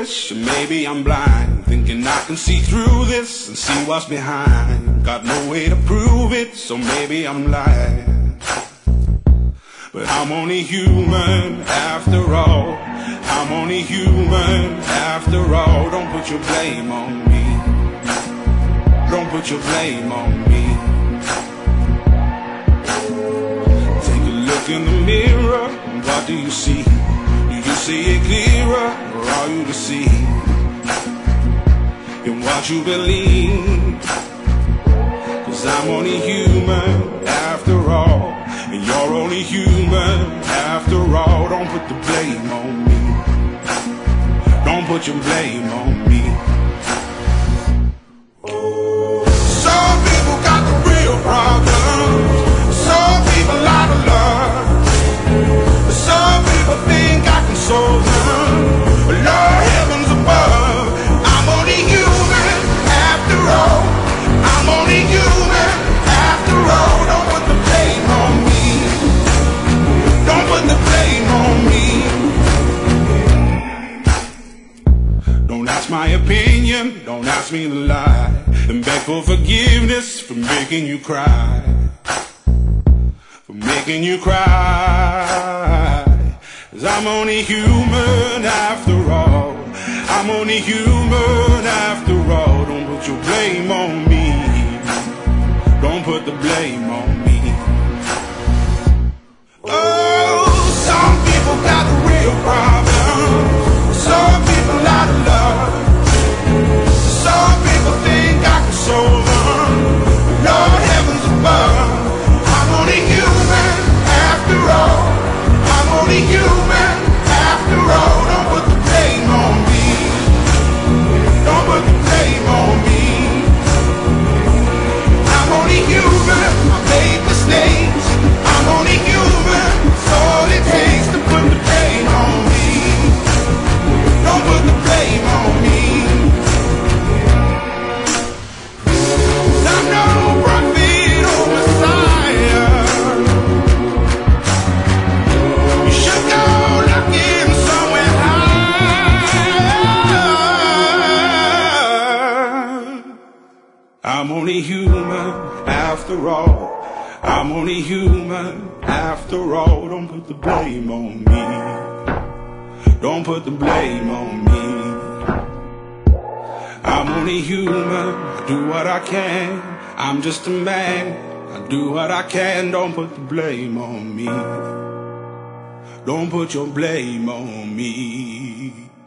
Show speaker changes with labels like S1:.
S1: foolish, or maybe I'm blind, thinking I can see through this and see what's behind. Got no way to prove it, so maybe I'm lying. But I'm only human after all. I'm only human after all. Don't put your blame on me. Don't put your blame on me. Take a look in the mirror, what do you see? Do you see it clearer, or are you deceived in what you believe? 'Cause I'm only human after all, and you're only human after all. Don't put the blame on me. Don't put your blame on me. Some people got the real problems. Some people out of love. Some people think I can solve them. But Lord, heavens above, I'm only human after all. I'm only human after all. Don't put the blame on me. Don't put the blame on me. Don't ask my opinion, don't ask me to lie, and beg for forgiveness for making you cry. For making you cry. 'Cause I'm only human after all. I'm only human after all. Don't put your blame on me. Don't put the blame on me. Oh, some people got the real problems. Some people out of love. Some people think I can solve them. Lord, heavens above, I'm only human after all. I'm only human after all. Don't put the blame on me. Don't put the blame on me. I'm only human, I made mistakes. I'm only human, it's all it takes to put the blame on me. Don't put the blame on me. 'Cause I'm no prophet or Messiah. You should go looking somewhere higher. I'm only human after all. I'm only human after all. Don't put the blame on me. Don't put the blame on me. I'm only human, I do what I can. I'm just a man, I do what I can. Don't put the blame on me. Don't put your blame on me.